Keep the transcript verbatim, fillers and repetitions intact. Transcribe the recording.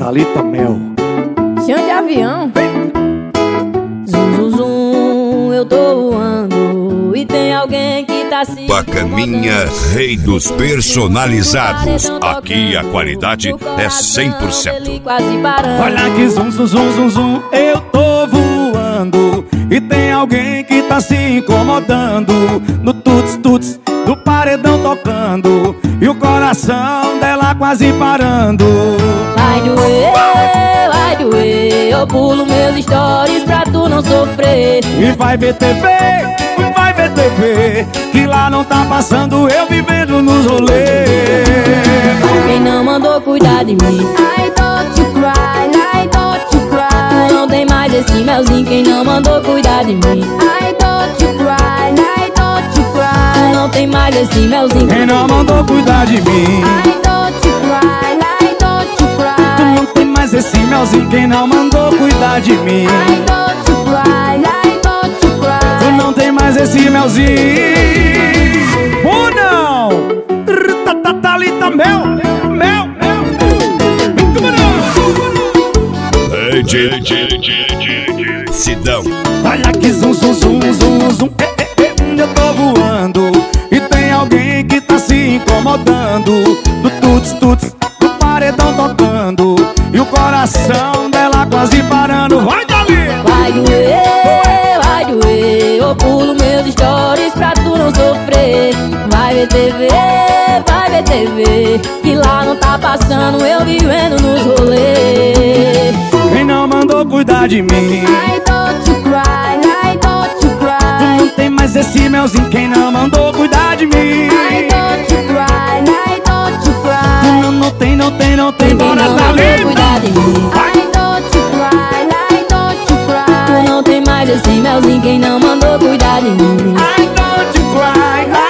Thalita Mel. Chão de avião. Zum, zum, zum, eu tô voando e tem alguém que tá se Bacaninha, rei dos personalizados. Aqui a qualidade é cem por cento. Olha que zum, zum, zum, zum, zum, eu tô voando e tem alguém que tá se incomodando. No tuts, tuts, do paredão tocando e o coração dela quase parando. Vai doer, vai doer, eu pulo meus stories pra tu não sofrer. E vai ver T V, vai ver T V, que lá não tá passando eu vivendo nos rolês. Quem não mandou cuidar de mim, I don't you cry, I don't you cry. Tu não tem mais esse melzinho, quem não mandou cuidar de mim, I don't you cry, I don't you cry. Tu não tem mais esse melzinho, quem não mandou cuidar de mim, I don't you cry, I don't you cry. Tu não tem mais esse melzinho, quem não mandou cuidar de mim, I don't you cry, I don't you cry. Tu não tem mais esse melzinho. Ou não? Thalita Mel, Mel, Mel. Ei, Didi, Didi, Didi, Sidão. Olha que zum, zum, zum, zum, zum, eh, eh, eh, eu tô voando e tem alguém que tá se incomodando. Do tuts, tuts, do paredão tocando e o coração dela quase parando. Vai, Dali! Vai doer, vai doer, eu pulo meus stories pra tu não sofrer. Vai ver T V, vai ver T V, que lá não tá passando eu vivendo nos rolês. Quem não mandou cuidar de mim, I don't you cry, I don't you cry. Tu não tem mais esse melzinho, quem não mandou cuidar de mim, I don't you cry, I don't you cry. Tu não, não tem, não tem, não tem, Quem bora não mandou Thalita. cuidar de mim, I don't you cry, I don't you cry. Tu não tem mais esse melzinho, quem não mandou cuidar de mim, I don't you cry, I